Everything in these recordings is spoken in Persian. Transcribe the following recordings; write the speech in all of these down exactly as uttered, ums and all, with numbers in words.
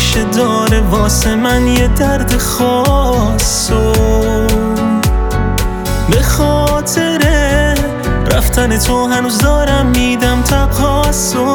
همیشه داره واسه من یه درد خاص و به خاطر رفتن تو هنوز دارم میدم تقاصو.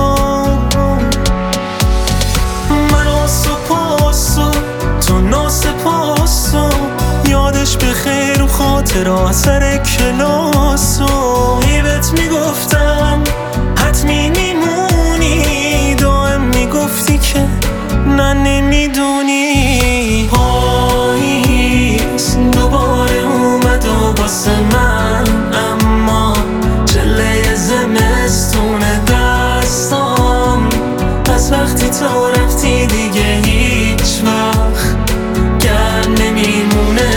من آسو پاسو تو ناسپاسو، یادش به خیر و خاطر اثر کلاسو. هیبت میگفتم حتمی میمونی، دائم میگفتی که نه نمیدونی. پاییز دوباره اومد و واسه من، اما چله زمستون دستام از وقتی تو رفتی دیگه هیچ وقت گرم نمیمونه.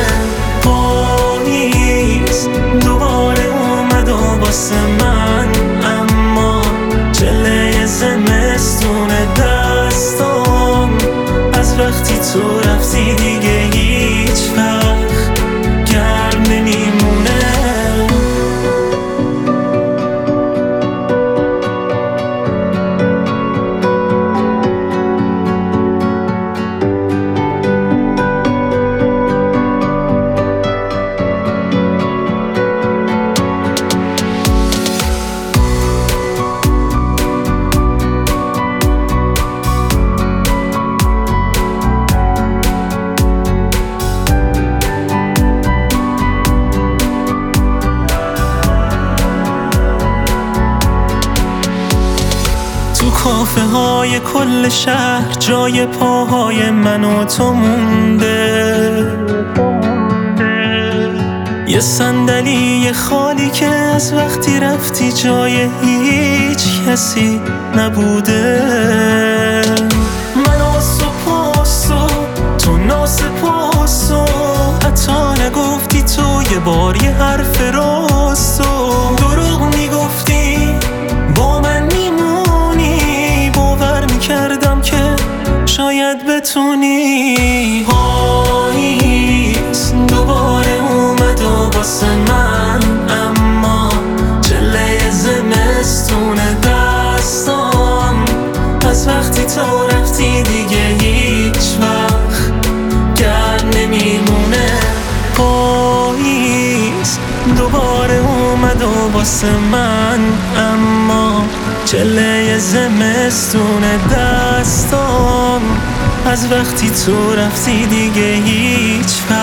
پاییز دوباره اومد و واسه من، اما چله زمستون دستام از وقتی تو رفتی دیگه هیچ وقت گرم نمیمونه. کافه های کل شهر جای پاهای من و تو مونده، یه صندلی خالی که از وقتی رفتی جای هیچ کسی نبوده. من آسو پاسو تو ناسپاسو، حتی نگفتی تو یه بار یه حرف راستو. دروغ میگفتی با من میمونی، باور میکردم که شاید بتونی. پاییز دوباره اومد و واسه من، اما چله زمستون دستام از وقتی تو رفتی دیگه هیچ وقت گرم نمیمونه. پاییز دوباره اومد و واسه من، اما چله زمستون دستام از وقتی تو رفتی دیگه هیچ وقت